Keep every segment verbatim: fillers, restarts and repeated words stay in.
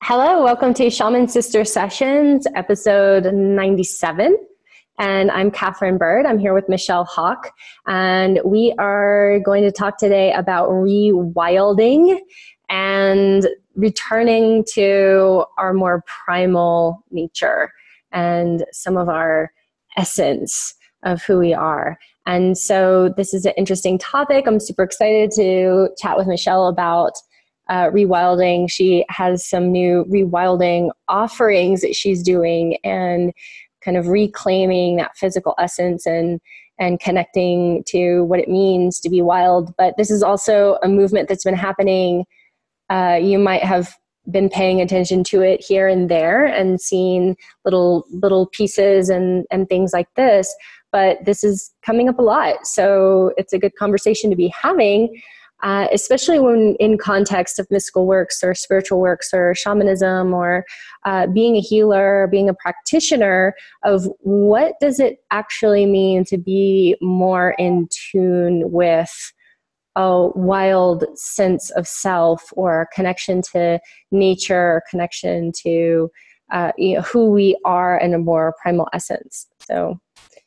Hello, welcome to Shaman Sister Sessions, episode ninety-seven. And I'm Catherine Bird. I'm here with Michelle Hawk. And we are going to talk today about rewilding and returning to our more primal nature and some of our essence of who we are. And so this is an interesting topic. I'm super excited to chat with Michelle about Uh, rewilding. She has some new rewilding offerings that she's doing and kind of reclaiming that physical essence and and connecting to what it means to be wild. But this is also a movement that's been happening. Uh, you might have been paying attention to it here and there and seen little little pieces and and things like this. But this is coming up a lot. So it's a good conversation to be having. Uh, especially when in context of mystical works or spiritual works or shamanism or uh, being a healer, being a practitioner of what does it actually mean to be more in tune with a wild sense of self or connection to nature, connection to uh, you know, who we are in a more primal essence. So,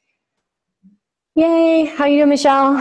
yay! How you doing, Michelle?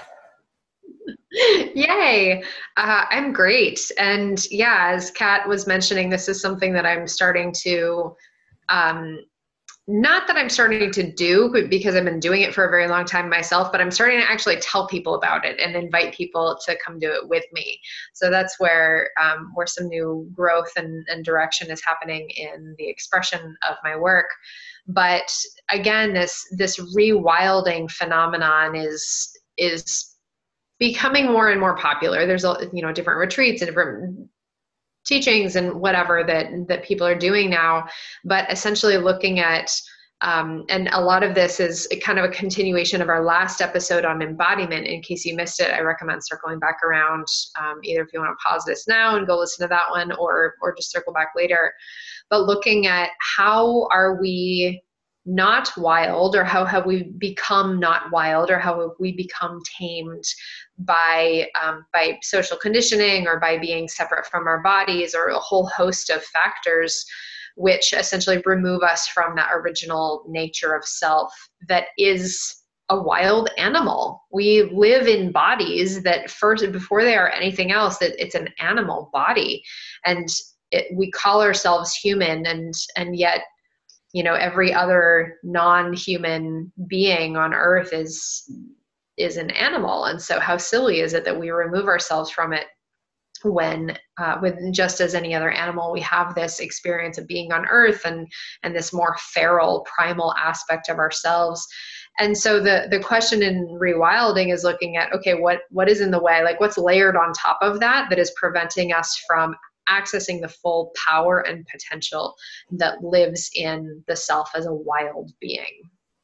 Yay. Uh, I'm great. And yeah, as Kat was mentioning, this is something that I'm starting to, um, not that I'm starting to do because I've been doing it for a very long time myself, but I'm starting to actually tell people about it and invite people to come do it with me. So that's where, um, where some new growth and, and direction is happening in the expression of my work. But again, this, this rewilding phenomenon is, is becoming more and more popular. There's a, you know, different retreats and different teachings and whatever that, that people are doing now, but essentially looking at, um, and a lot of this is kind of a continuation of our last episode on embodiment. In case you missed it, I recommend circling back around, um, either if you want to pause this now and go listen to that one or, or just circle back later, but looking at how are we not wild, or how have we become not wild, or how have we become tamed by um, by social conditioning or by being separate from our bodies, or a whole host of factors which essentially remove us from that original nature of self that is a wild animal. We live in bodies that first, before they are anything else, that it's an animal body, and it, we call ourselves human, and and yet, you know, every other non-human being on earth is, is an animal. And so how silly is it that we remove ourselves from it when, uh, with just as any other animal, we have this experience of being on earth and, and this more feral, primal aspect of ourselves. And so the, the question in rewilding is looking at, okay, what, what is in the way? Like what's layered on top of that, that is preventing us from accessing the full power and potential that lives in the self as a wild being.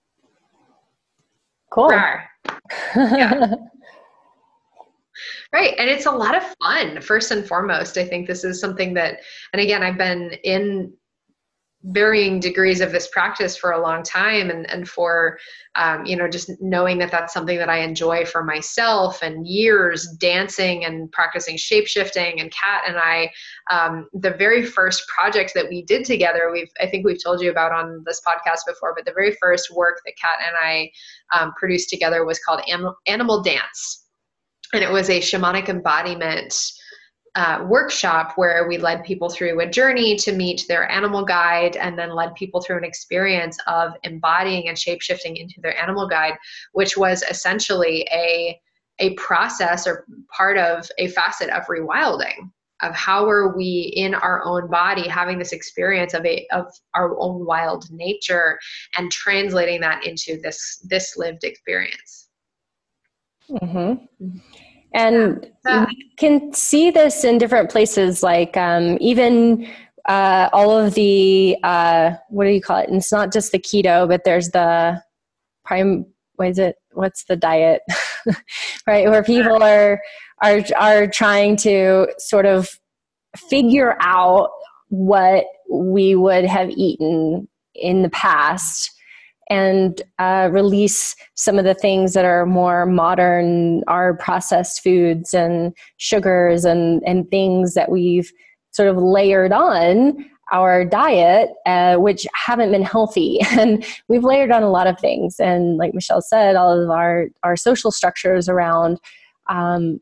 Cool. Yeah. Right. And it's a lot of fun, first and foremost. I think this is something that, and again, I've been in varying degrees of this practice for a long time, and, and for, um, you know, just knowing that that's something that I enjoy for myself, and years dancing and practicing shape-shifting. And Kat and I, um, the very first project that we did together, we've, I think we've told you about on this podcast before, but the very first work that Kat and I um, produced together was called Animal, Animal Dance. And it was a shamanic embodiment Uh, workshop where we led people through a journey to meet their animal guide, and then led people through an experience of embodying and shapeshifting into their animal guide, which was essentially a, a process or part of a facet of rewilding, of how are we in our own body having this experience of a, of our own wild nature and translating that into this, this lived experience. Mm-hmm. And yeah. We can see this in different places, like um, even uh, all of the, uh, what do you call it? And it's not just the keto, but there's the prime, what is it? What's the diet? Right? Where people are, are, are trying to sort of figure out what we would have eaten in the past, and uh, release some of the things that are more modern, our processed foods and sugars and, and things that we've sort of layered on our diet, uh, which haven't been healthy. And we've layered on a lot of things. And like Michelle said, all of our, our social structures around um,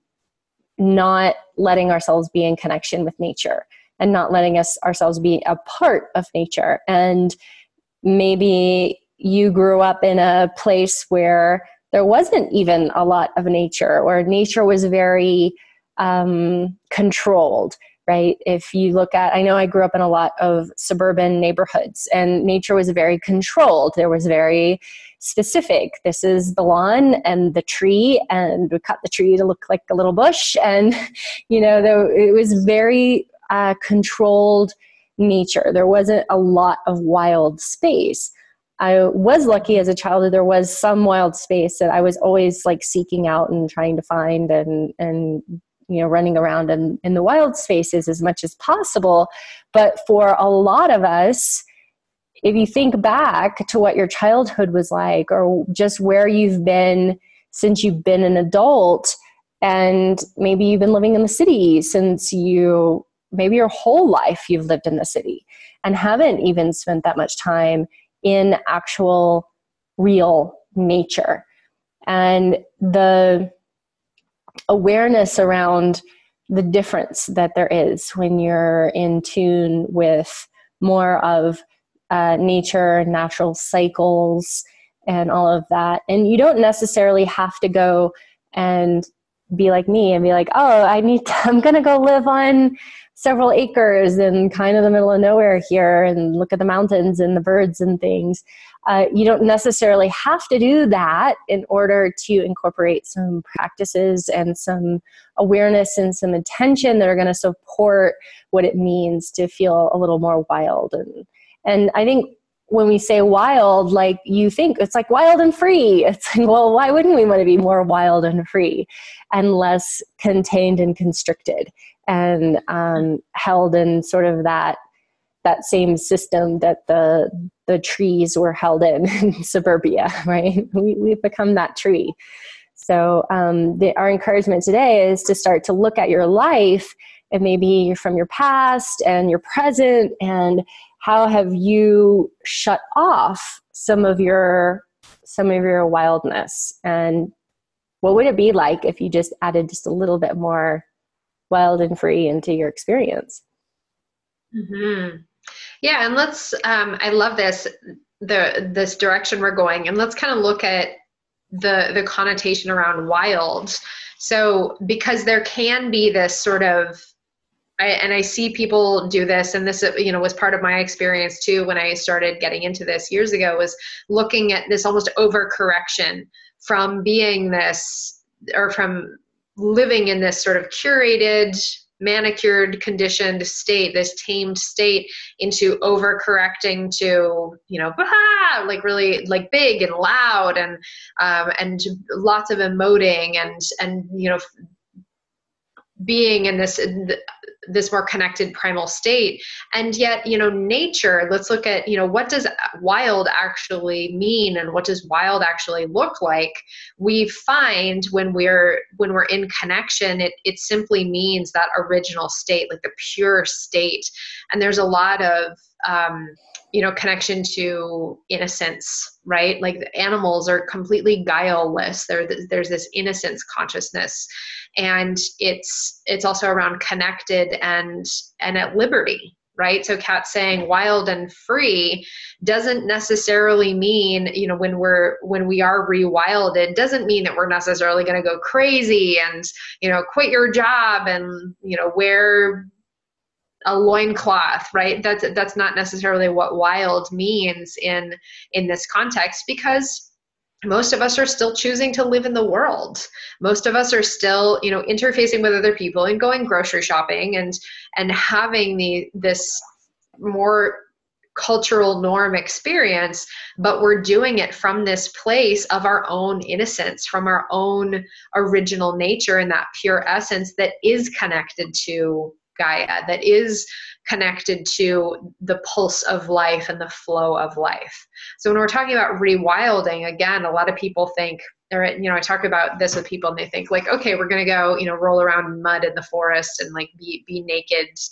not letting ourselves be in connection with nature and not letting us ourselves be a part of nature. And maybe you grew up in a place where there wasn't even a lot of nature, or nature was very um, controlled. Right? If you look at, I know I grew up in a lot of suburban neighborhoods, and nature was very controlled. There was very specific. This is the lawn and the tree, and we cut the tree to look like a little bush. And, you know, there, it was very uh, controlled nature. There wasn't a lot of wild space. I was lucky as a child that there was some wild space that I was always like seeking out and trying to find, and, and, you know, running around in, in the wild spaces as much as possible. But for a lot of us, if you think back to what your childhood was like, or just where you've been since you've been an adult, and maybe you've been living in the city since you, maybe your whole life you've lived in the city and haven't even spent that much time in actual real nature. And the awareness around the difference that there is when you're in tune with more of uh, nature, natural cycles, and all of that. And you don't necessarily have to go and be like me and be like, oh, I need to, I'm going to go live on several acres in kind of the middle of nowhere here and look at the mountains and the birds and things. Uh, you don't necessarily have to do that in order to incorporate some practices and some awareness and some intention that are going to support what it means to feel a little more wild. And, and I think when we say wild, like you think it's like wild and free. It's like, well, why wouldn't we want to be more wild and free and less contained and constricted and um, held in sort of that that same system that the the trees were held in in suburbia, right? We, we've become that tree. So um, the, our encouragement today is to start to look at your life, and maybe from your past and your present, and how have you shut off some of your some of your wildness, and what would it be like if you just added just a little bit more wild and free into your experience? Mm-hmm. Yeah, and let's, um, I love this, the this direction we're going, and let's kind of look at the the connotation around wild. So, because there can be this sort of, I, and I see people do this, and this, you know, was part of my experience too when I started getting into this years ago, was looking at this almost overcorrection from being this, or from living in this sort of curated, manicured, conditioned state, this tamed state, into overcorrecting to, you know, bah, like really like big and loud, and um, and lots of emoting, and and you know, being in this this more connected primal state. And yet, you know, nature, let's look at, you know, what does wild actually mean, and what does wild actually look like? We find when we're when we're in connection, it it simply means that original state, like the pure state. And there's a lot of um you know, connection to innocence, right? Like the animals are completely guileless. There, there's this innocence consciousness, and it's it's also around connected and and at liberty, right? So Kat's saying wild and free doesn't necessarily mean, you know, when we're when we are rewilded, doesn't mean that we're necessarily going to go crazy and, you know, quit your job and, you know, wear a loincloth, right? That's that's not necessarily what wild means in in this context, because most of us are still choosing to live in the world. Most of us are still, you know, interfacing with other people and going grocery shopping and and having the this more cultural norm experience, but we're doing it from this place of our own innocence, from our own original nature, and that pure essence that is connected to Gaia, that is connected to the pulse of life and the flow of life. So when we're talking about rewilding, again, a lot of people think, or, you know, I talk about this with people and they think like, okay, we're going to go, you know, roll around in mud in the forest and like be, be naked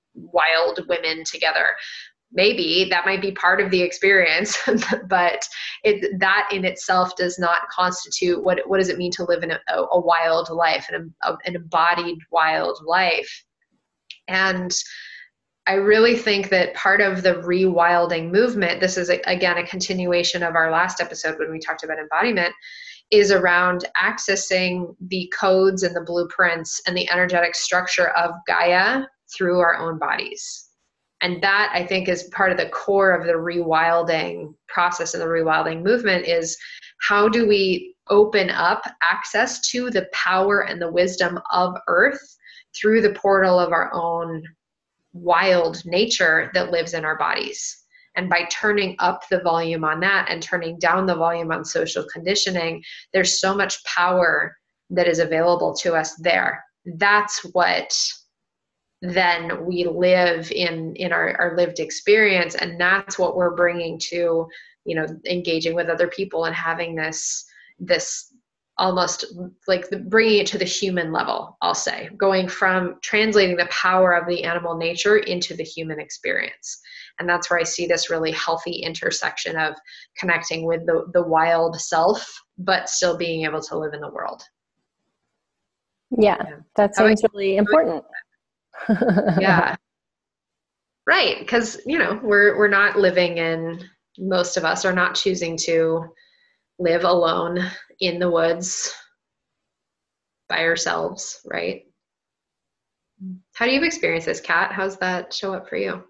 wild women together. Maybe that might be part of the experience, but it, that in itself does not constitute what, what does it mean to live in a, a wild life, an, a, an embodied wild life. And I really think that part of the rewilding movement, this is a, again, a continuation of our last episode when we talked about embodiment, is around accessing the codes and the blueprints and the energetic structure of Gaia through our own bodies. And that, I think, is part of the core of the rewilding process and the rewilding movement is how do we open up access to the power and the wisdom of Earth through the portal of our own wild nature that lives in our bodies. And by turning up the volume on that and turning down the volume on social conditioning, there's so much power that is available to us there. That's what then we live in in our, our lived experience, and that's what we're bringing to, you know, engaging with other people and having this this almost like the, bringing it to the human level, I'll say, going from translating the power of the animal nature into the human experience. And that's where I see this really healthy intersection of connecting with the, the wild self, but still being able to live in the world. Yeah, that seems really important. Yeah. Right. Because, you know, we're, we're not living in, most of us are not choosing to live alone in the woods by ourselves. Right. How do you experience this, Kat? How's that show up for you?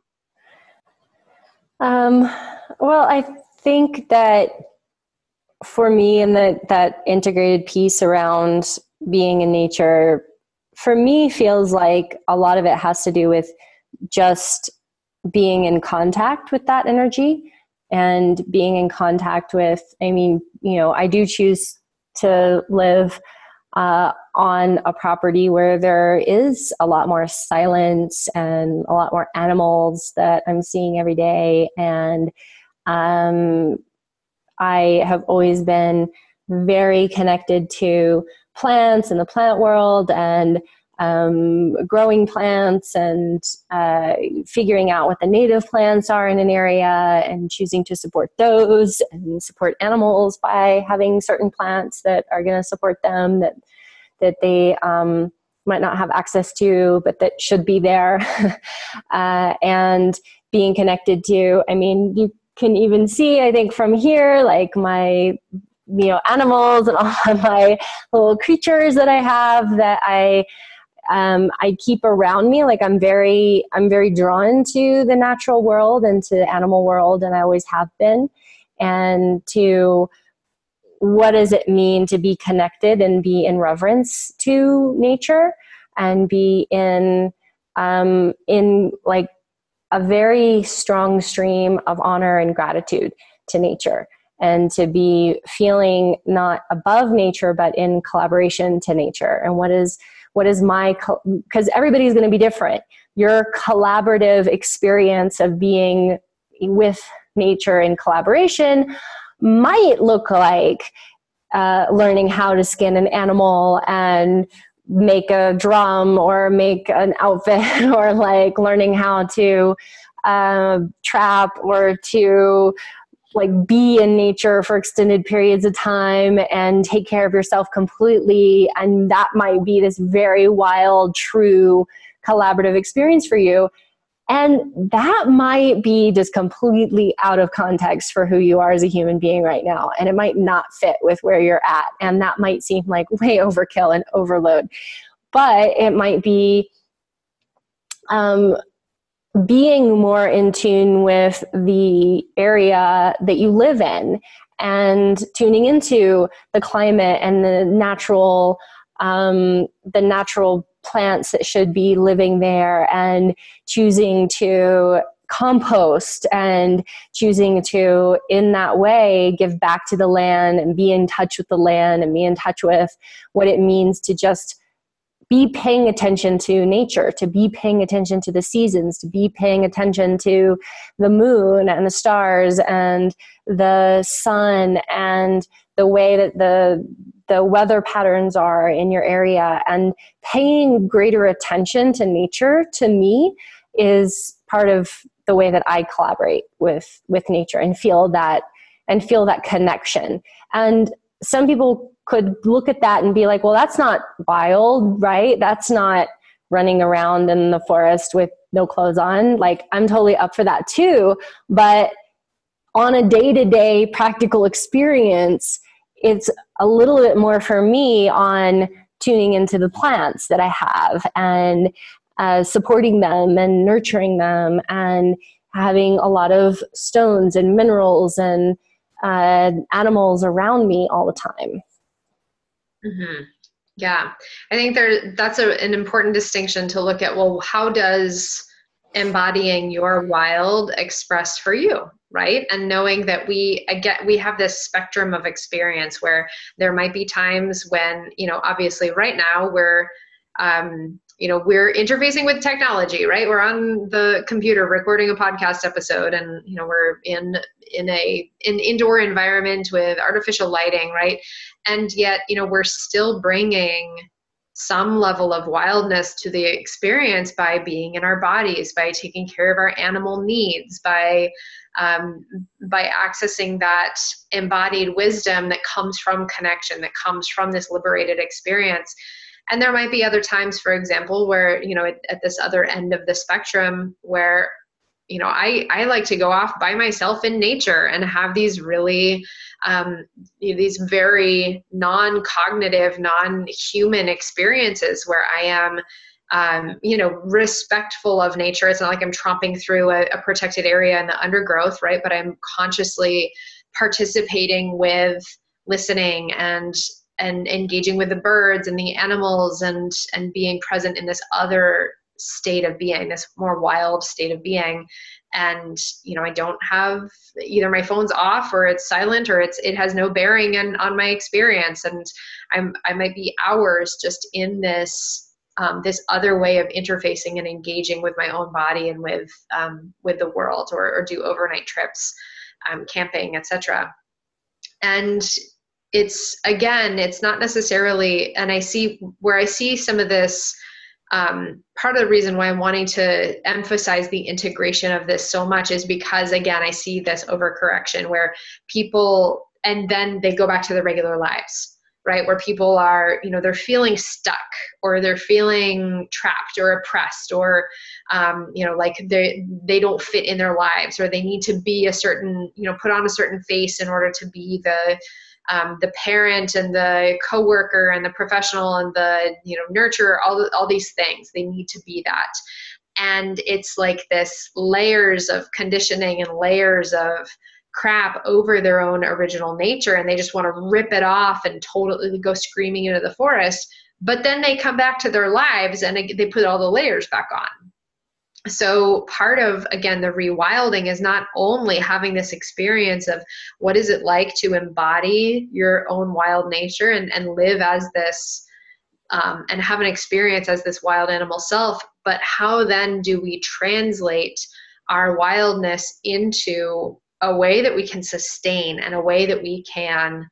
Um, well, I think that for me, and that, that integrated piece around being in nature, for me, feels like a lot of it has to do with just being in contact with that energy and being in contact with, I mean, you know, I do choose to live uh, on a property where there is a lot more silence and a lot more animals that I'm seeing every day. And um, I have always been very connected to plants in the plant world and um, growing plants and uh, figuring out what the native plants are in an area and choosing to support those and support animals by having certain plants that are going to support them that that they um, might not have access to, but that should be there. uh, and being connected to, I mean, you can even see, I think from here, like my you know, animals and all of my little creatures that I have that I, um, I keep around me. Like I'm very, I'm very drawn to the natural world and to the animal world. And I always have been. And to what does it mean to be connected and be in reverence to nature and be in, um, in like a very strong stream of honor and gratitude to nature. And to be feeling not above nature, but in collaboration to nature. And what is, what is my, because everybody's going to be different. Your collaborative experience of being with nature in collaboration might look like uh, learning how to skin an animal and make a drum or make an outfit or like learning how to uh, trap or to like be in nature for extended periods of time and take care of yourself completely. And that might be this very wild, true collaborative experience for you. And that might be just completely out of context for who you are as a human being right now. And it might not fit with where you're at. And that might seem like way overkill and overload, but it might be, um, being more in tune with the area that you live in and tuning into the climate and the natural, um, the natural plants that should be living there and choosing to compost and choosing to, in that way, give back to the land and be in touch with the land and be in touch with what it means to just be paying attention to nature, to be paying attention to the seasons, to be paying attention to the moon and the stars and the sun and the way that the the weather patterns are in your area. And paying greater attention to nature, to me, is part of the way that I collaborate with, with nature and feel that, and feel that connection. And some people could look at that and be like, well, that's not wild, right? That's not running around in the forest with no clothes on. Like, I'm totally up for that too. But on a day-to-day practical experience, it's a little bit more for me on tuning into the plants that I have and uh, supporting them and nurturing them and having a lot of stones and minerals and uh, animals around me all the time. Mm-hmm. Yeah, I think there that's a, an important distinction to look at. Well, how does embodying your wild express for you, right? And knowing that we again we have this spectrum of experience where there might be times when, you know, obviously right now we're um, you know, we're interfacing with technology, right? We're on the computer recording a podcast episode, and you know, we're in in a an indoor environment with artificial lighting, right? And yet, you know, we're still bringing some level of wildness to the experience by being in our bodies, by taking care of our animal needs, by um, by accessing that embodied wisdom that comes from connection, that comes from this liberated experience. And there might be other times, for example, where, you know, at, at this other end of the spectrum where, you know, I, I like to go off by myself in nature and have these really, um, you know, these very non-cognitive, non-human experiences where I am, um, you know, respectful of nature. It's not like I'm tromping through a, a protected area in the undergrowth, right? But I'm consciously participating with listening and and engaging with the birds and the animals and and being present in this other state of being, this more wild state of being. And, you know, I don't have either my phone's off or it's silent or it's, it has no bearing on, on my experience. And I'm, I might be hours just in this, um, this other way of interfacing and engaging with my own body and with, um, with the world, or, or do overnight trips, um, camping, et cetera. And it's, again, it's not necessarily, and I see where I see some of this, um, part of the reason why I'm wanting to emphasize the integration of this so much is because, again, I see this overcorrection where people, and then they go back to their regular lives, right? Where people are, you know, they're feeling stuck or they're feeling trapped or oppressed or, um, you know, like they, they don't fit in their lives, or they need to be a certain, you know, put on a certain face in order to be the, Um, the parent and the coworker and the professional and the, you know, nurturer, all, all these things, they need to be that. And it's like this layers of conditioning and layers of crap over their own original nature. And they just want to rip it off and totally go screaming into the forest. But then they come back to their lives and they put all the layers back on. So part of, again, the rewilding is not only having this experience of what is it like to embody your own wild nature and, and live as this, um, and have an experience as this wild animal self, but how then do we translate our wildness into a way that we can sustain and a way that we can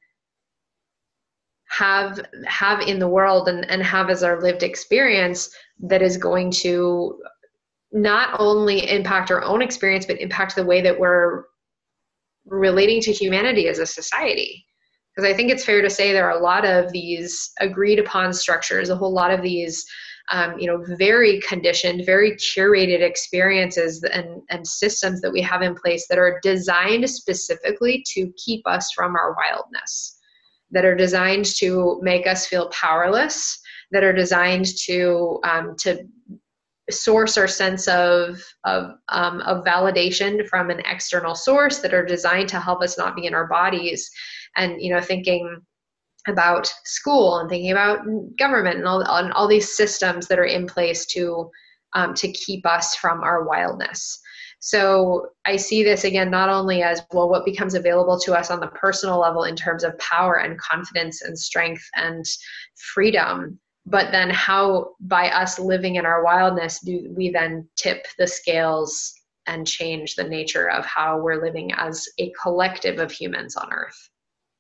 have, have in the world and, and have as our lived experience that is going to not only impact our own experience, but impact the way that we're relating to humanity as a society. Because I think it's fair to say there are a lot of these agreed upon structures, a whole lot of these, um, you know, very conditioned, very curated experiences and, and systems that we have in place that are designed specifically to keep us from our wildness, that are designed to make us feel powerless, that are designed to, um, to, source our sense of of um, of validation from an external source, that are designed to help us not be in our bodies. And, you know, thinking about school and thinking about government and all and all these systems that are in place to um, to keep us from our wildness. So I see this again not only as, well, what becomes available to us on the personal level in terms of power and confidence and strength and freedom, but then how by us living in our wildness do we then tip the scales and change the nature of how we're living as a collective of humans on Earth.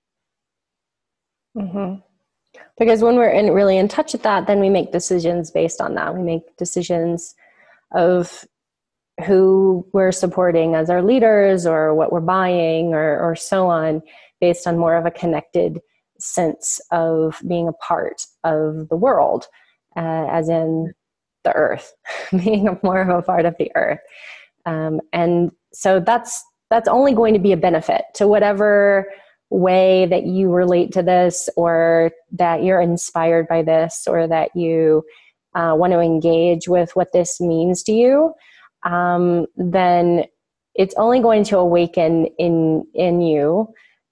Mm-hmm. Because when we're in, really in touch with that, then we make decisions based on that. We make decisions of who we're supporting as our leaders or what we're buying or, or so on, based on more of a connected sense of being a part of the world, uh, as in the earth, being a more of a part of the earth. Um, and so that's, that's only going to be a benefit to whatever way that you relate to this, or that you're inspired by this, or that you uh, want to engage with what this means to you. Um, then it's only going to awaken in, in you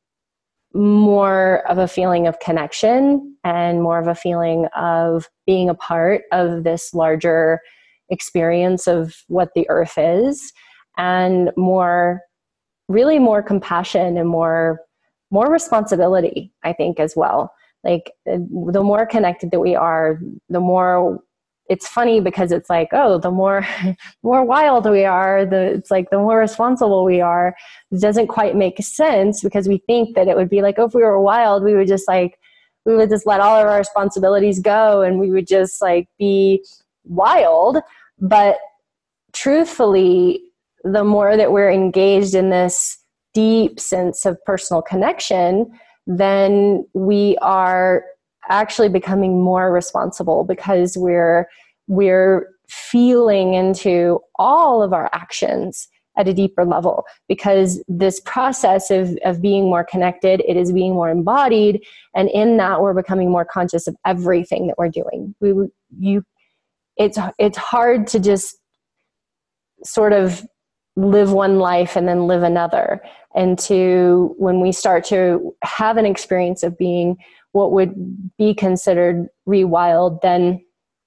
more of a feeling of connection and more of a feeling of being a part of this larger experience of what the earth is, and more, really more compassion and more, more responsibility, I think, as well. Like, the more connected that we are, the more, it's funny because it's like, oh, the more, more wild we are, the, it's like the more responsible we are. It doesn't quite make sense, because we think that it would be like, oh, if we were wild, we would just like, we would just let all of our responsibilities go and we would just like be wild. But truthfully, the more that we're engaged in this deep sense of personal connection, then we are actually becoming more responsible, because we're we're feeling into all of our actions at a deeper level, because this process of, of being more connected, it is being more embodied, and in that we're becoming more conscious of everything that we're doing. We you it's it's hard to just sort of live one life and then live another, and to, when we start to have an experience of being what would be considered rewild, then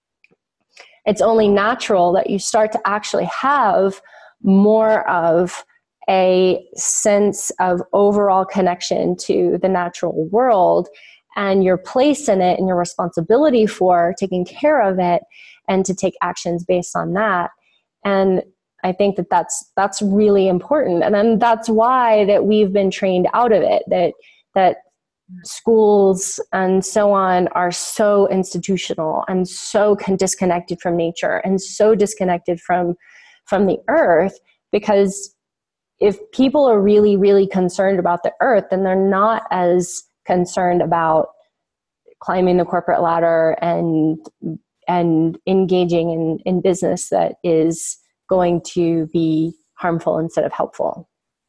it's only natural that you start to actually have more of a sense of overall connection to the natural world, and your place in it and your responsibility for taking care of it, and to take actions based on that. And I think that that's, that's really important. And then that's why that we've been trained out of it, that, that schools and so on are so institutional and so con- disconnected from nature and so disconnected from, from the earth. Because if people are really, really concerned about the earth, then they're not as concerned about climbing the corporate ladder and, and engaging in, in business that is going to be harmful instead of helpful.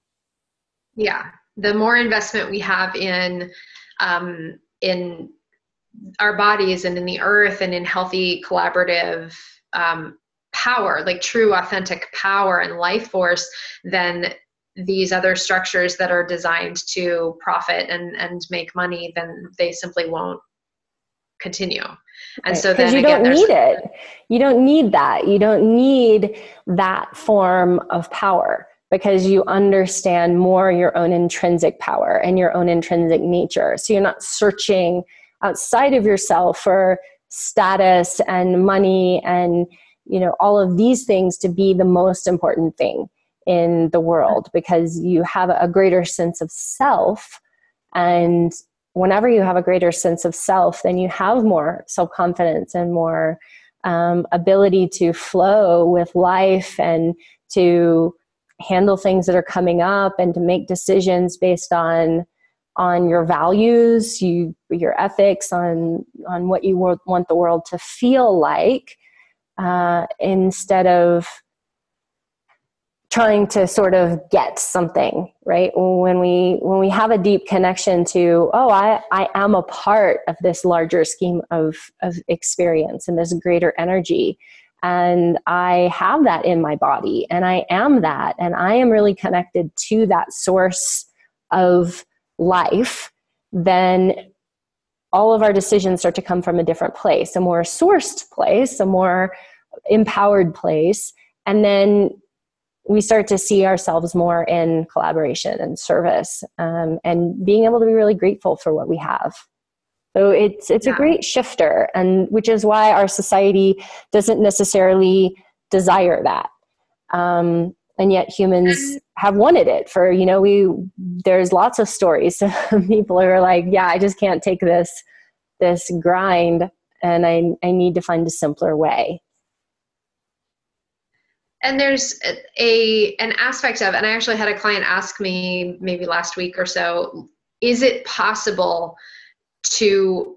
Yeah. The more investment we have in, um, in our bodies and in the earth and in healthy collaborative, um, power, like true authentic power and life force, then these other structures that are designed to profit and, and make money, then they simply won't continue. And so then you again, don't need it. You don't need that. You don't need that form of power, because you understand more your own intrinsic power and your own intrinsic nature. So you're not searching outside of yourself for status and money and, you know, all of these things to be the most important thing in the world, because you have a greater sense of self. And whenever you have a greater sense of self, then you have more self-confidence and more um, ability to flow with life and to handle things that are coming up and to make decisions based on on your values, you your ethics, on on what you want the world to feel like, uh, instead of trying to sort of get something, right? When we when we have a deep connection to, oh, I, I am a part of this larger scheme of, of experience and this greater energy, and I have that in my body, and I am that, and I am really connected to that source of life, then all of our decisions start to come from a different place, a more sourced place, a more empowered place, and then we start to see ourselves more in collaboration and service, um, and being able to be really grateful for what we have. So it's it's yeah. a great shifter, and which is why our society doesn't necessarily desire that. Um, and yet humans have wanted it for, you know, we, there's lots of stories of people who are like, yeah, I just can't take this, this grind, and I, I need to find a simpler way. And there's a an aspect of, and I actually had a client ask me maybe last week or so, is it possible to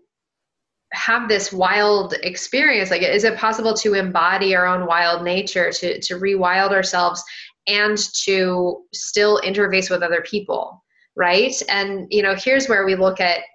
have this wild experience? Like, is it possible to embody our own wild nature, to, to rewild ourselves and to still interface with other people, right? And, you know, here's where we look at,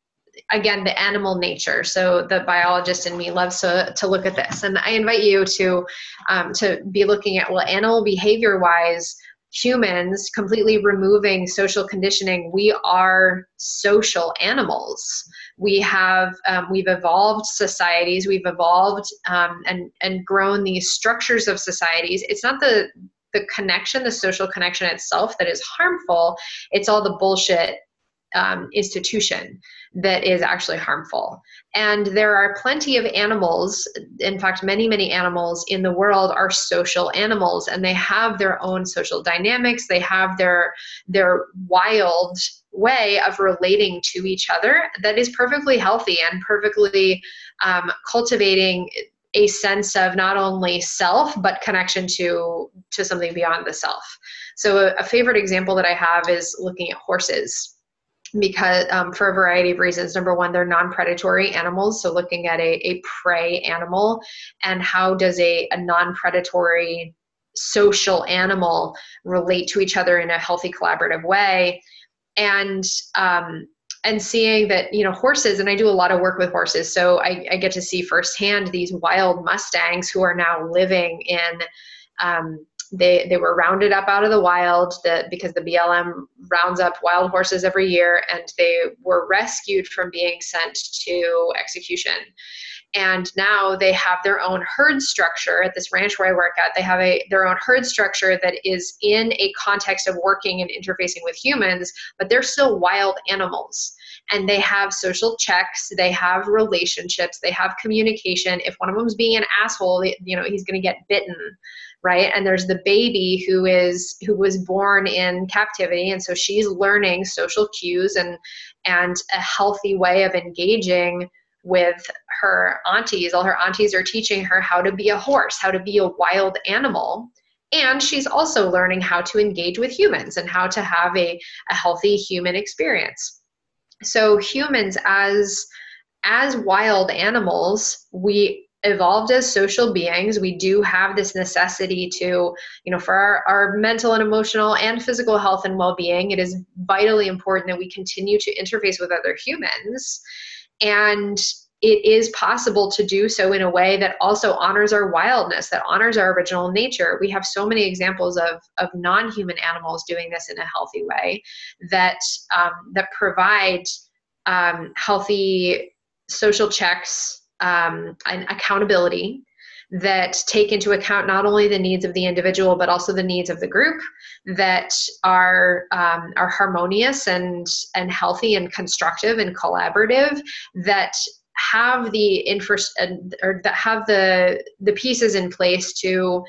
again, the animal nature. So the biologist in me loves to, to look at this. And I invite you to, um, to be looking at, well, animal behavior wise, humans, completely removing social conditioning, we are social animals. We have, um, we've evolved societies, we've evolved um, and, and grown these structures of societies. It's not the, the connection, the social connection itself that is harmful. It's all the bullshit um, institution that is actually harmful. And there are plenty of animals, in fact, many, many animals in the world are social animals, and they have their own social dynamics. They have their, their wild way of relating to each other that is perfectly healthy and perfectly um, cultivating a sense of not only self, but connection to, to something beyond the self. So a, a favorite example that I have is looking at horses. Because um, for a variety of reasons. Number one, they're non-predatory animals. So looking at a, a prey animal and how does a, a non-predatory social animal relate to each other in a healthy collaborative way. And um, and seeing that, you know, horses, and I do a lot of work with horses, so I, I get to see firsthand these wild Mustangs who are now living in um, They they were rounded up out of the wild the, because the B L M rounds up wild horses every year, and they were rescued from being sent to execution. And now they have their own herd structure at this ranch where I work at. They have a their own herd structure that is in a context of working and interfacing with humans, but they're still wild animals. And they have social checks, they have relationships, they have communication. If one of them's being an asshole, you know, he's going to get bitten. Right. And there's the baby who is who was born in captivity. And so she's learning social cues and and a healthy way of engaging with her aunties. All her aunties are teaching her how to be a horse, how to be a wild animal. And she's also learning how to engage with humans and how to have a, a healthy human experience. So humans as as wild animals, we evolved as social beings. We do have this necessity to, you know, for our, our mental and emotional and physical health and well-being, it is vitally important that we continue to interface with other humans. And it is possible to do so in a way that also honors our wildness, that honors our original nature. We have so many examples of, of non-human animals doing this in a healthy way that, um, that provide um, healthy social checks, Um, and accountability that take into account not only the needs of the individual, but also the needs of the group, that are um, are harmonious and and healthy and constructive and collaborative, that have the infra- or that have the the pieces in place to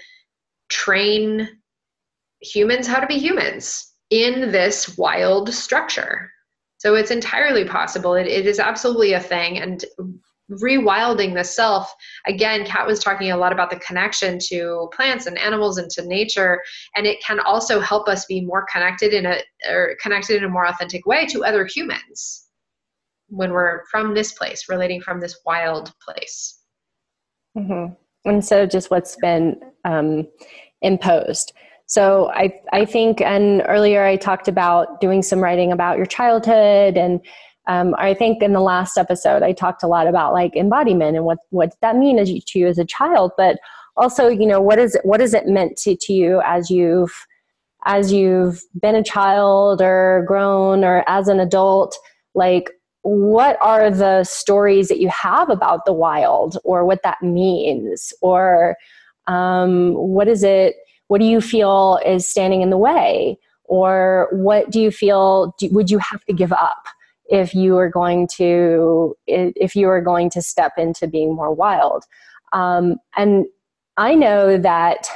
train humans how to be humans in this wild structure. So it's entirely possible. It, it is absolutely a thing. And rewilding the self, again, Kat was talking a lot about the connection to plants and animals and to nature, and it can also help us be more connected in a or connected in a more authentic way to other humans when we're from this place, relating from this wild place. Mm-hmm. And so just what's been um, imposed. So I, I think, and earlier I talked about doing some writing about your childhood, and Um, I think in the last episode, I talked a lot about like embodiment and what, what did that mean as you, to you as a child, but also, you know, what is it, what has it meant to, to you as you've, as you've been a child or grown or as an adult? Like, what are the stories that you have about the wild, or what that means? Or um, what is it, what do you feel is standing in the way? Or what do you feel, do, would you have to give up if you are going to, if you are going to step into being more wild? Um, and I know that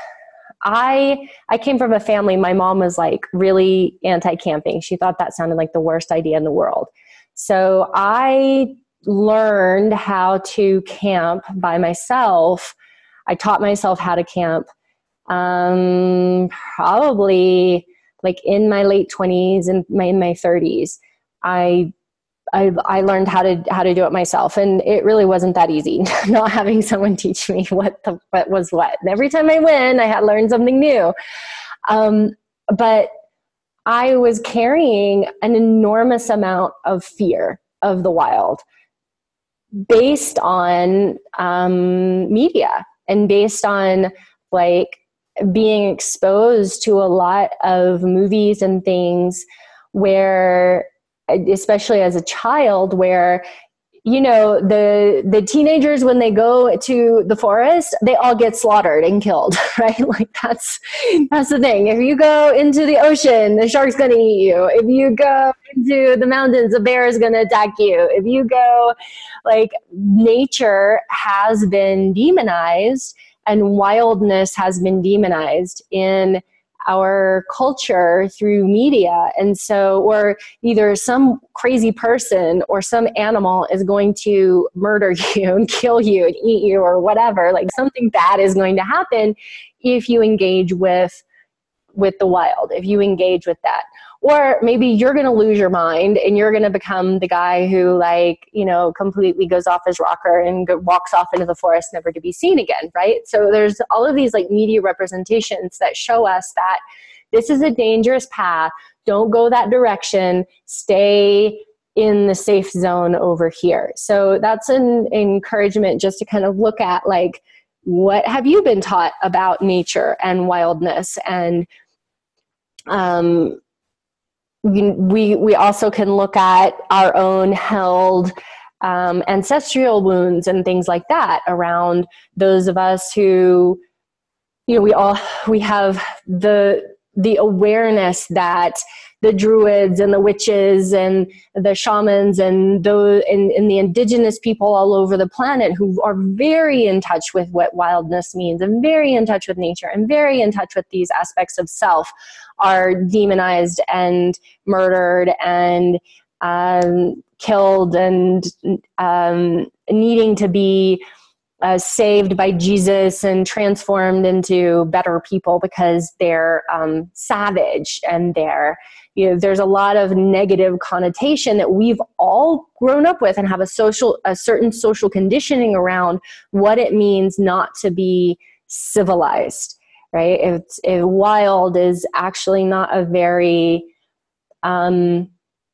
I, I came from a family, my mom was like really anti-camping. She thought that sounded like the worst idea in the world. So I learned how to camp by myself. I taught myself how to camp um, probably like in my late twenties and my, in my thirties, I, I, I learned how to, how to do it myself. And it really wasn't that easy not having someone teach me what the, what was what. And every time I win, I had learned something new. Um, but I was carrying an enormous amount of fear of the wild based on um, media and based on like being exposed to a lot of movies and things where, especially as a child, where, you know, the the teenagers, when they go to the forest, they all get slaughtered and killed, right? Like that's that's the thing. If you go into the ocean, the shark's going to eat you. If you go into the mountains, a bear is going to attack you. If you go, like, nature has been demonized and wildness has been demonized in our culture through media. And so, or either some crazy person or some animal is going to murder you and kill you and eat you or whatever. Like something bad is going to happen if you engage with, with the wild, if you engage with that. Or maybe you're going to lose your mind and you're going to become the guy who, like, you know, completely goes off his rocker and go, walks off into the forest, never to be seen again, right? So there's all of these like media representations that show us that this is a dangerous path. Don't go that direction. Stay in the safe zone over here. So that's an encouragement just to kind of look at, like, what have you been taught about nature and wildness? And, um, We, we also can look at our own held um, ancestral wounds and things like that around those of us who, you know, we all, we have the, the awareness that the druids and the witches and the shamans and those and, and the indigenous people all over the planet who are very in touch with what wildness means and very in touch with nature and very in touch with these aspects of self are demonized and murdered and um, killed and um, needing to be Uh, saved by Jesus and transformed into better people because they're um, savage and they're, you know, there's a lot of negative connotation that we've all grown up with and have a social, a certain social conditioning around what it means not to be civilized, right? It's, if wild is actually not a very, um,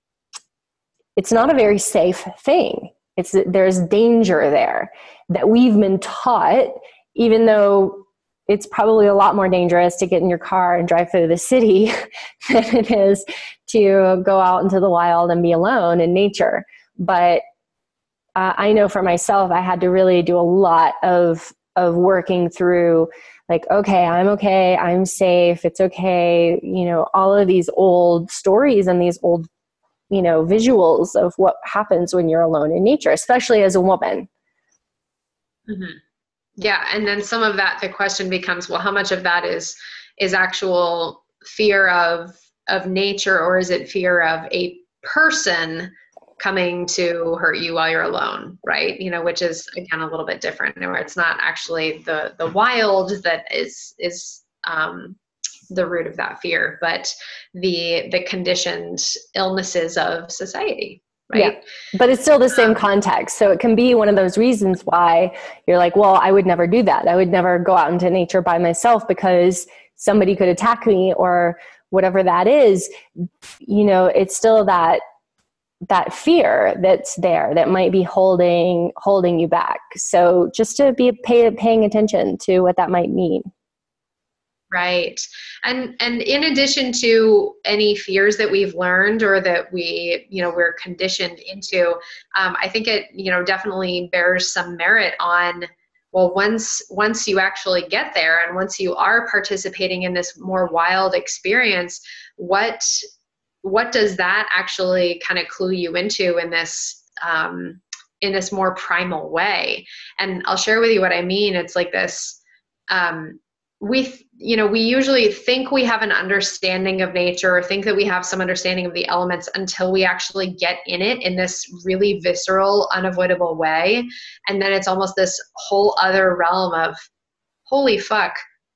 it's not a very safe thing. It's, there's danger there that we've been taught, even though it's probably a lot more dangerous to get in your car and drive through the city than it is to go out into the wild and be alone in nature. But uh, I know for myself, I had to really do a lot of, of working through, like, okay, I'm okay, I'm safe, it's okay. You know, all of these old stories and these old, you know, visuals of what happens when you're alone in nature, especially as a woman. Mm-hmm. Yeah. And then some of that, the question becomes, well, how much of that is, is actual fear of, of nature, or is it fear of a person coming to hurt you while you're alone? Right. You know, which is again, a little bit different, where it's not actually the, the wild that is, is, um, the root of that fear, but the, the conditioned illnesses of society. Right. Yeah, but it's still the same um, context. So it can be one of those reasons why you're like, well, I would never do that. I would never go out into nature by myself because somebody could attack me or whatever that is. You know, it's still that, that fear that's there that might be holding, holding you back. So just to be pay, paying attention to what that might mean. Right. And, and in addition to any fears that we've learned or that we, you know, we're conditioned into, um, I think it, you know, definitely bears some merit on, well, once, once you actually get there and once you are participating in this more wild experience, what, what does that actually kind of clue you into in this, um, in this more primal way? And I'll share with you what I mean. It's like this, um, we, you know, we usually think we have an understanding of nature or think that we have some understanding of the elements until we actually get in it in this really visceral, unavoidable way. And then it's almost this whole other realm of, holy fuck,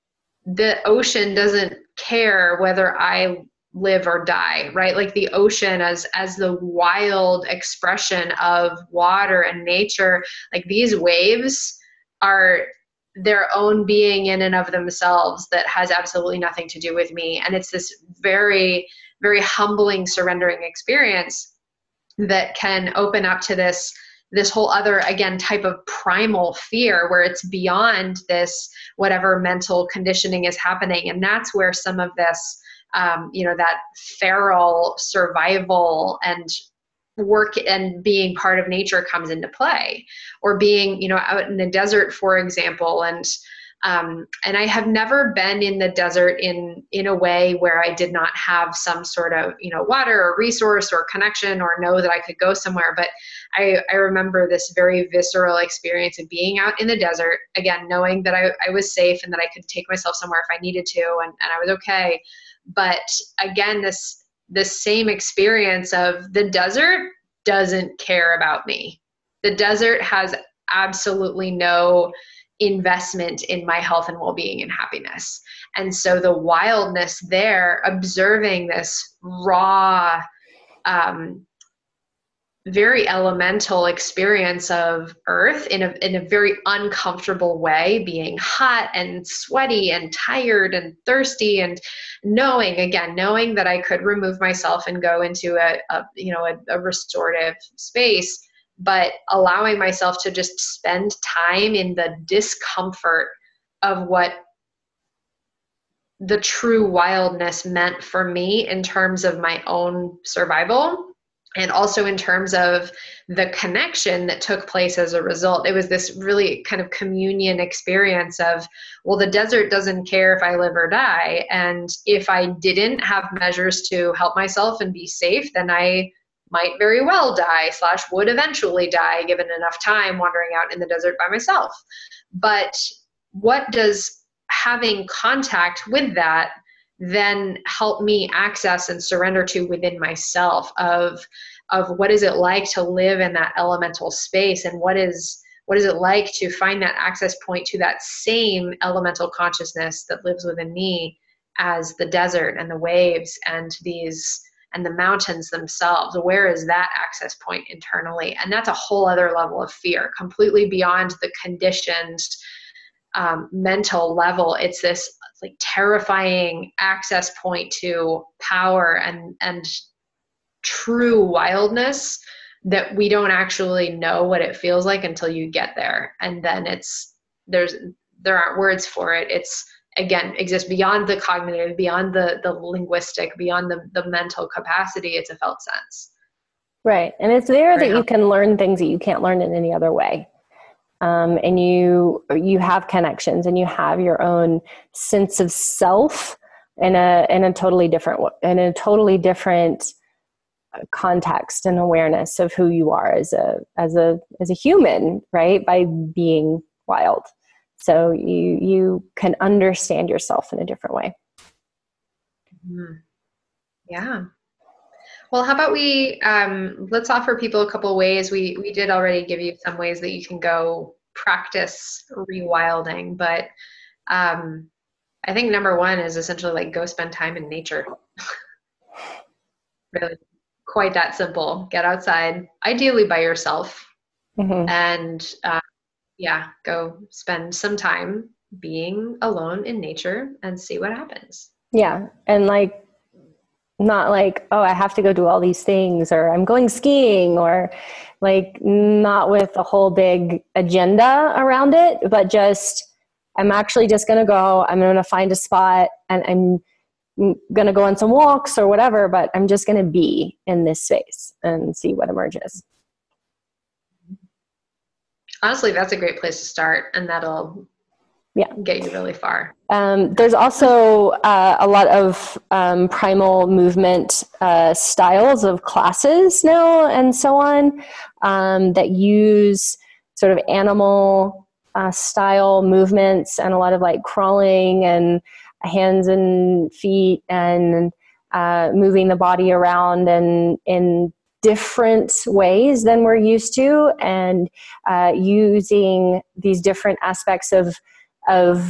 the ocean doesn't care whether I live or die, right? Like the ocean as, as the wild expression of water and nature, like these waves are their own being in and of themselves that has absolutely nothing to do with me. And it's this very, very humbling, surrendering experience that can open up to this this whole other, again, type of primal fear where it's beyond this, whatever mental conditioning is happening. And that's where some of this, um, you know, that feral survival and work and being part of nature comes into play, or being, you know, out in the desert, for example. And Um, and I have never been in the desert in, in a way where I did not have some sort of, you know, water or resource or connection or know that I could go somewhere. But I, I remember this very visceral experience of being out in the desert, again, knowing that I, I was safe and that I could take myself somewhere if I needed to, and, and I was okay. But again, this, this same experience of the desert doesn't care about me. The desert has absolutely no investment in my health and well-being and happiness. And so the wildness there, observing this raw, um, very elemental experience of earth in a, in a very uncomfortable way, being hot and sweaty and tired and thirsty, and knowing, again, knowing that I could remove myself and go into a, a you know, a, a restorative space, but allowing myself to just spend time in the discomfort of what the true wildness meant for me in terms of my own survival, and also in terms of the connection that took place as a result. It was this really kind of communion experience of, well, the desert doesn't care if I live or die. And if I didn't have measures to help myself and be safe, then I might very well die slash would eventually die given enough time wandering out in the desert by myself. But what does having contact with that then help me access and surrender to within myself of, of what is it like to live in that elemental space, and what is, what is it like to find that access point to that same elemental consciousness that lives within me as the desert and the waves and these and the mountains themselves. Where is that access point internally? And that's a whole other level of fear, completely beyond the conditioned um, mental level. It's this like terrifying access point to power and, and true wildness that we don't actually know what it feels like until you get there. And then it's, there's, there aren't words for it. It's, again, exists beyond the cognitive, beyond the, the linguistic, beyond the, the mental capacity. It's a felt sense. Right. And it's there Very that you can learn things that you can't learn in any other way. Um, and you, you have connections, and you have your own sense of self in a, in a totally different, in a totally different context and awareness of who you are as a, as a, as a human, right? By being wild. So you, you can understand yourself in a different way. Mm-hmm. Yeah. Well, how about we, um, let's offer people a couple ways. We, we did already give you some ways that you can go practice rewilding, but um, I think number one is essentially like go spend time in nature. Really quite that simple. Get outside, ideally by yourself, mm-hmm. and uh, yeah, go spend some time being alone in nature and see what happens. Yeah. And like, not like, oh, I have to go do all these things, or I'm going skiing, or like not with a whole big agenda around it, but just, I'm actually just going to go, I'm going to find a spot, and I'm going to go on some walks or whatever, but I'm just going to be in this space and see what emerges. Honestly, that's a great place to start, and that'll yeah. get you really far. Um, there's also uh, a lot of um, primal movement uh, styles of classes now and so on um, that use sort of animal uh, style movements, and a lot of like crawling and hands and feet and uh, moving the body around and in different ways than we're used to, and uh, using these different aspects of of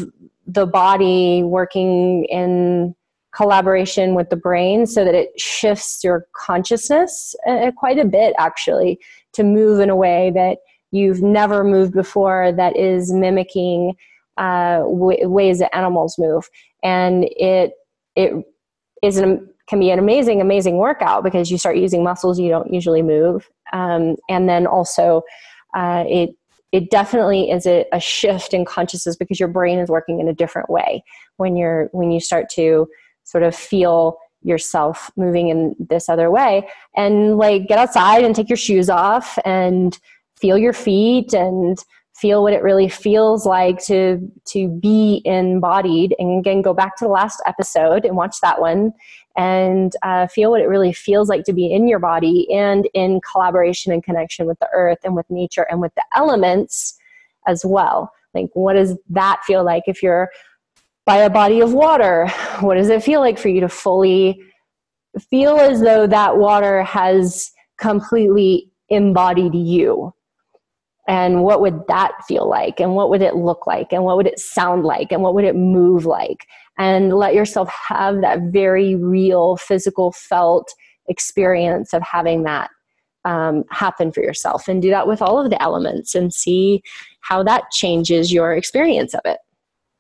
the body working in collaboration with the brain so that it shifts your consciousness uh, quite a bit, actually, to move in a way that you've never moved before, that is mimicking uh, w- ways that animals move. And it it is an, can be an amazing, amazing workout because you start using muscles you don't usually move. Um, and then also uh, it it definitely is a, a shift in consciousness because your brain is working in a different way when you're when you start to sort of feel yourself moving in this other way. And like, get outside and take your shoes off and feel your feet and feel what it really feels like to to be embodied. And again, go back to the last episode and watch that one and uh, feel what it really feels like to be in your body and in collaboration and connection with the earth and with nature and with the elements as well. Like, what does that feel like if you're by a body of water? What does it feel like for you to fully feel as though that water has completely embodied you? And what would that feel like? And what would it look like? And what would it sound like? And what would it move like? And let yourself have that very real, physical, felt experience of having that um, happen for yourself. And do that with all of the elements and see how that changes your experience of it.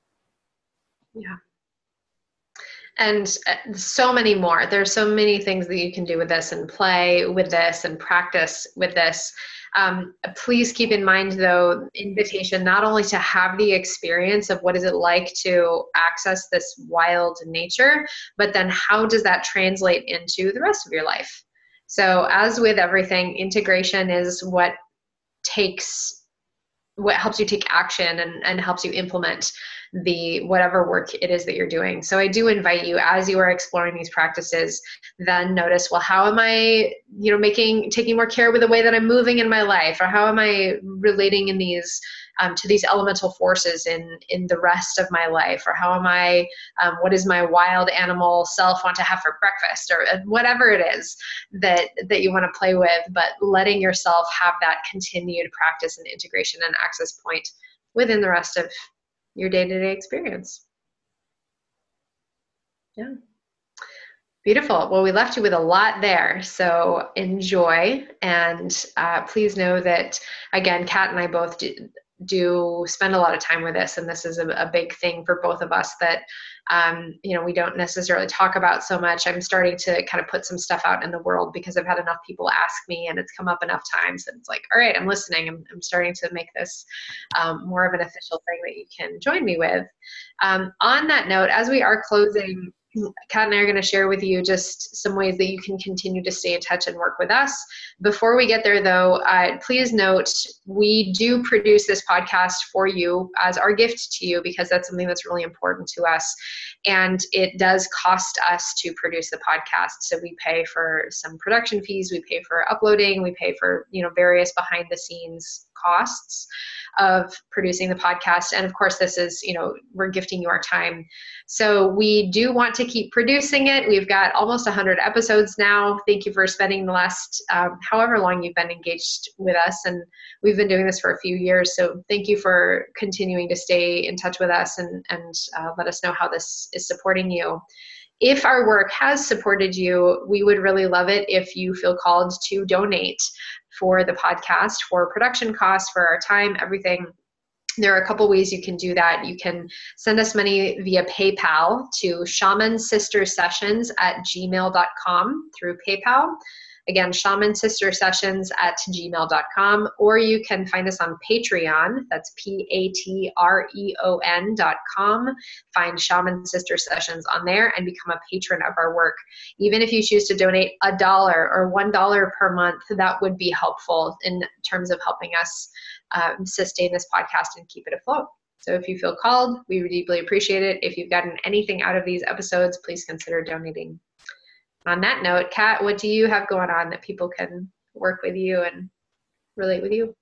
Yeah. And so many more. There's so many things that you can do with this and play with this and practice with this. Um, please keep in mind, though, invitation not only to have the experience of what is it like to access this wild nature, but then how does that translate into the rest of your life? So as with everything, integration is what takes, what helps you take action and, and helps you implement the whatever work it is that you're doing. So I do invite you, as you are exploring these practices, then notice, well, how am I, you know, making, taking more care with the way that I'm moving in my life, or how am I relating in these, um, to these elemental forces in, in the rest of my life, or how am I, um, what does my wild animal self want to have for breakfast, or whatever it is that, that you want to play with, but letting yourself have that continued practice and integration and access point within the rest of your day-to-day experience. Yeah. Beautiful. Well, we left you with a lot there, so enjoy. And uh, please know that, again, Kat and I both do, do spend a lot of time with this, and this is a, a big thing for both of us that um, you know, we don't necessarily talk about so much. I'm starting to kind of put some stuff out in the world because I've had enough people ask me, and it's come up enough times that it's like, all right, I'm listening. I'm, I'm starting to make this um, more of an official thing that you can join me with. Um, on that note, as we are closing, Kat and I are going to share with you just some ways that you can continue to stay in touch and work with us. Before we get there, though, uh, please note we do produce this podcast for you as our gift to you, because that's something that's really important to us. And it does cost us to produce the podcast. So we pay for some production fees, we pay for uploading, we pay for, you know, various behind the scenes costs of producing the podcast. And of course, this is, you know, we're gifting you our time. So we do want to keep producing it. We've got almost one hundred episodes now. Thank you for spending the last, um, however long you've been engaged with us. And we've been doing this for a few years. So thank you for continuing to stay in touch with us and, and uh, let us know how this is supporting you. If our work has supported you, we would really love it if you feel called to donate for the podcast, for production costs, for our time, everything. There are a couple ways you can do that. You can send us money via PayPal to shaman sister sessions at gmail dot com through PayPal. Again, shaman sister sessions at gmail dot com, or you can find us on Patreon. That's P A T R E O N dot com. Find Shaman Sister Sessions on there and become a patron of our work. Even if you choose to donate a dollar or one dollar per month, that would be helpful in terms of helping us um, sustain this podcast and keep it afloat. So if you feel called, we would deeply appreciate it. If you've gotten anything out of these episodes, please consider donating. On that note, Kat, what do you have going on that people can work with you and relate with you?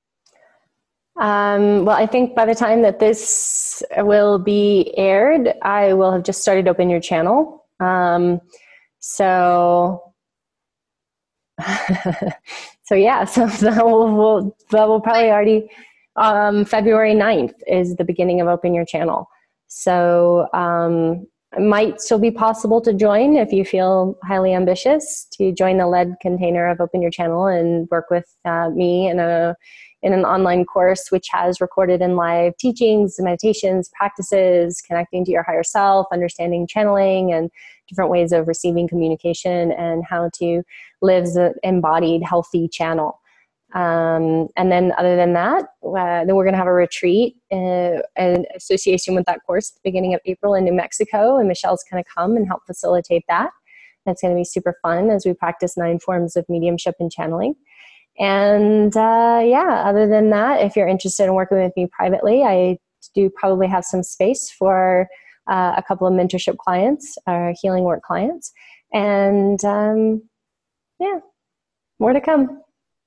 Um, well, I think by the time that this will be aired, I will have just started Open Your Channel. Um, so, so yeah, so that will, will, that will probably already, um, February ninth is the beginning of Open Your Channel. So um, it might still be possible to join if you feel highly ambitious to join the lead container of Open Your Channel and work with uh, me in a in an online course which has recorded and live teachings, meditations, practices, connecting to your higher self, understanding channeling, and different ways of receiving communication and how to live an embodied, healthy channel. Um, and then other than that, uh, then we're going to have a retreat uh, in association with that course at the beginning of April in New Mexico. And Michelle's going to come and help facilitate that. That's going to be super fun as we practice nine forms of mediumship and channeling. And uh, yeah, other than that, if you're interested in working with me privately, I do probably have some space for uh, a couple of mentorship clients or healing work clients. And um, yeah, more to come.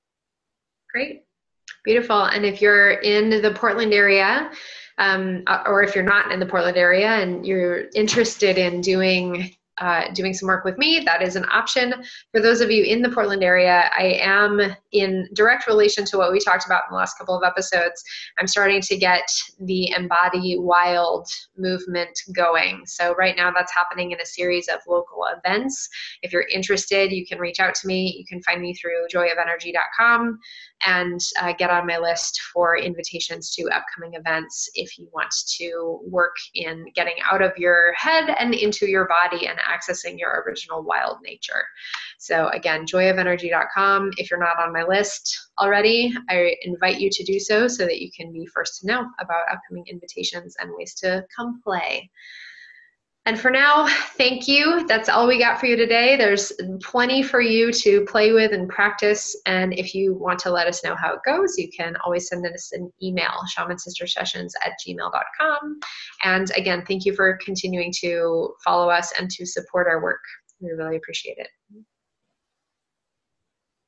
Great. Beautiful. And if you're in the Portland area, um, or if you're not in the Portland area and you're interested in doing Uh, doing some work with me, that is an option. For those of you in the Portland area, I am in direct relation to what we talked about in the last couple of episodes. I'm starting to get the Embody Wild movement going. So right now that's happening in a series of local events. If you're interested, you can reach out to me. You can find me through joy of energy dot com and uh, get on my list for invitations to upcoming events if you want to work in getting out of your head and into your body and accessing your original wild nature. So again, joy of energy dot com. If you're not on my list already, I invite you to do so so that you can be first to know about upcoming invitations and ways to come play. And for now, thank you. That's all we got for you today. There's plenty for you to play with and practice. And if you want to let us know how it goes, you can always send us an email, shaman sister sessions at gmail dot com. And again, thank you for continuing to follow us and to support our work. We really appreciate it.